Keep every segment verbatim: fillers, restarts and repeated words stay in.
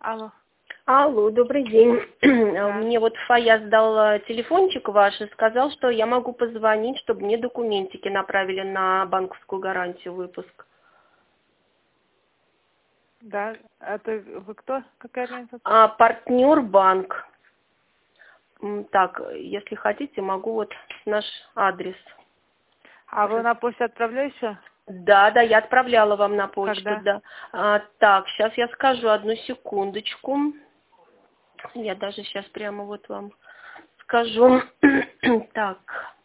Алло. Алло, добрый день. Да. Мне вот Фаяз дал телефончик ваш и сказал, что я могу позвонить, чтобы мне документики направили на банковскую гарантию выпуск. Да, это вы кто? Какая организация? А, партнер банк. М, Так, если хотите, могу вот наш адрес. А вы на почту отправляете? Да, да, я отправляла вам на почту, Когда? да. А, так, сейчас я скажу, одну секундочку. Я даже сейчас прямо вот вам скажу. Так.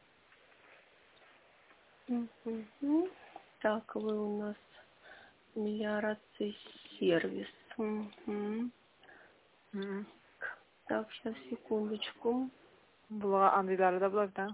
Мгм. Так, вы у нас мелиорация сервис. Мгм. М. Так, сейчас, секундочку. Была Анвидарда блог, да?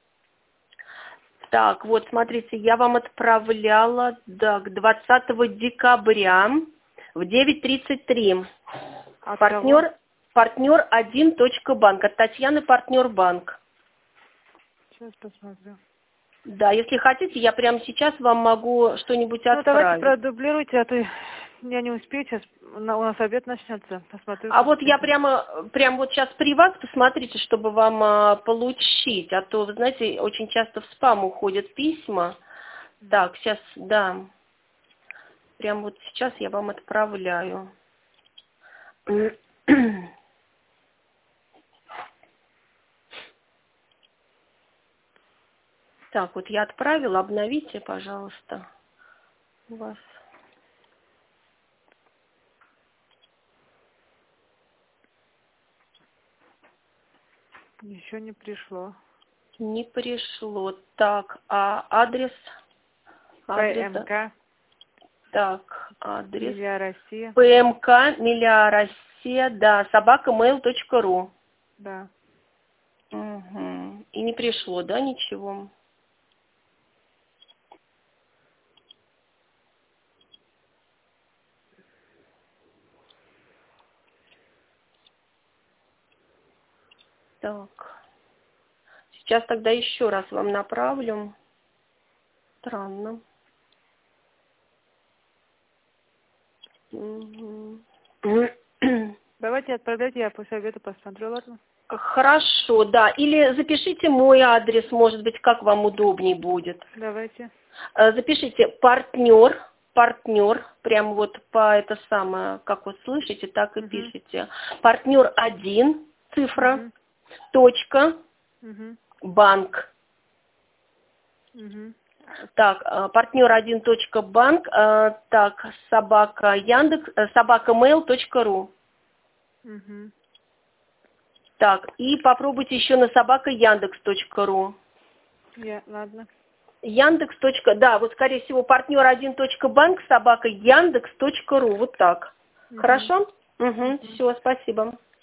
Так, вот, смотрите, я вам отправляла, да, к двадцатого декабря в девять тридцать три. От кого? Партнер, партнер один точка банк. От Татьяны партнер банк. Сейчас посмотрю. Да, если хотите, я прямо сейчас вам могу что-нибудь Ну, давайте отправить. продублируйте, а то я не успею сейчас. На- У нас обед начнется. Посмотрю, А как вот я это. прямо, прямо вот сейчас при вас посмотрите, чтобы вам а, получить. А то, вы знаете, очень часто в спам уходят письма. Так, сейчас, да. Прямо вот сейчас я вам отправляю. Так, вот я отправила, обновите, пожалуйста, у вас. Еще не пришло. Не пришло. Так, а адрес? Адрес, да. ПМК, Так, адрес. Милия Россия. ПМК, Миля Россия, да, собака mail точка ру. Да. Угу. И не пришло, да, ничего? Так. Сейчас тогда еще раз вам направлю. Странно. Угу. Давайте отправляйте, я после обеда посмотрю, ладно? Хорошо, да. Или запишите мой адрес, может быть, как вам удобнее будет. Давайте. Э, Запишите партнер, партнер, прям вот по это самое, как вы слышите, так и Угу. пишите. Партнер один, цифра, Угу. точка, Угу. банк. Угу. Так, э, партнер один точка банк, э, так, собака Яндекс, э, собака mail точка ру. Угу. Так, и попробуйте еще на собака Яндекс точка ру. Я, ладно. Яндекс. Да, вот скорее всего партнер один точка банк, собака Яндекс точка ру. Вот так. Угу. Хорошо? Угу, Угу. все, спасибо.